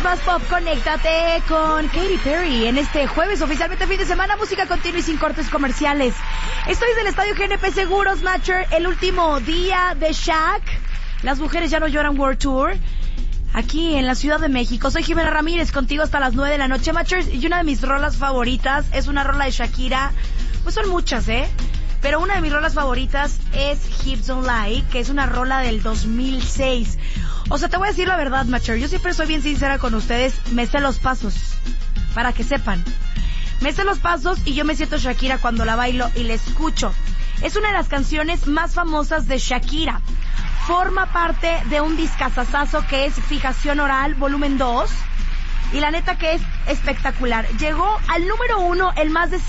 Más Pop, conéctate con Katy Perry en este jueves, oficialmente fin de semana, música continua y sin cortes comerciales. Estoy del Estadio GNP Seguros, Matcher, el último día de Shaq. Las mujeres ya no lloran World Tour. Aquí en la Ciudad de México. Soy Jimena Ramírez, contigo hasta las 9 de la noche, Matchers. Y una de mis rolas favoritas es una rola de Shakira. Pues son muchas, pero una de mis rolas favoritas es Hips Don't Lie, que es una rola del 2006. O sea, te voy a decir la verdad, Matcher. Yo siempre soy bien sincera con ustedes. Me sé los pasos, para que sepan. Me sé los pasos y yo me siento Shakira cuando la bailo y la escucho. Es una de las canciones más famosas de Shakira. Forma parte de un discazazazo que es Fijación Oral, volumen 2. Y la neta que es espectacular. Llegó al número 1 en más de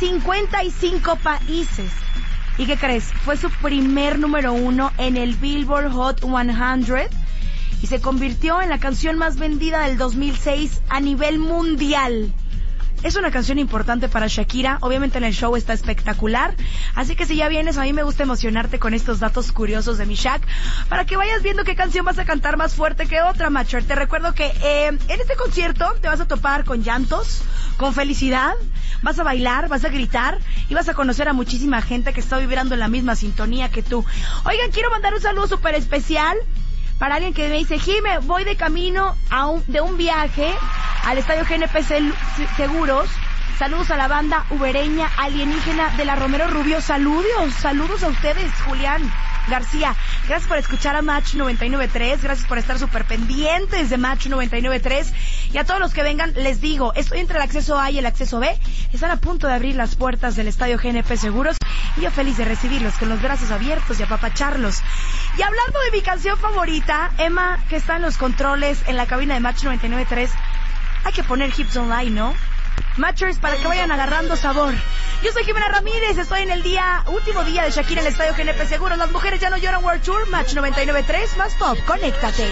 55 países. ¿Y qué crees? Fue su primer número 1 en el Billboard Hot 100 y se convirtió en la canción más vendida del 2006 a nivel mundial. Es una canción importante para Shakira, obviamente en el show está espectacular, así que si ya vienes, a mí me gusta emocionarte con estos datos curiosos de mi Shaq, para que vayas viendo qué canción vas a cantar más fuerte que otra, Matcher. Te recuerdo que en este concierto te vas a topar con llantos, con felicidad, vas a bailar, vas a gritar y vas a conocer a muchísima gente que está vibrando en la misma sintonía que tú. Oigan, quiero mandar un saludo súper especial para alguien que me dice: Jime, voy de camino de un viaje al Estadio GNP Seguros. Saludos a la banda ubereña alienígena de la Romero Rubio. Saludos a ustedes, Julián García. Gracias por escuchar a Match 99.3. Gracias por estar súper pendientes de Match 99.3. Y a todos los que vengan, les digo, estoy entre el acceso A y el acceso B. Están a punto de abrir las puertas del Estadio GNP Seguros. Y yo feliz de recibirlos con los brazos abiertos y apapacharlos. Y hablando de mi canción favorita, Emma, que está en los controles en la cabina de Match 99.3, hay que poner Hips Don't Lie, ¿no? Matchers, para que vayan agarrando sabor. Yo soy Jimena Ramírez, estoy en el último día de Shakira en el Estadio GNP Seguros. Las mujeres ya no lloran World Tour, Match 99.3, Más Pop, conéctate.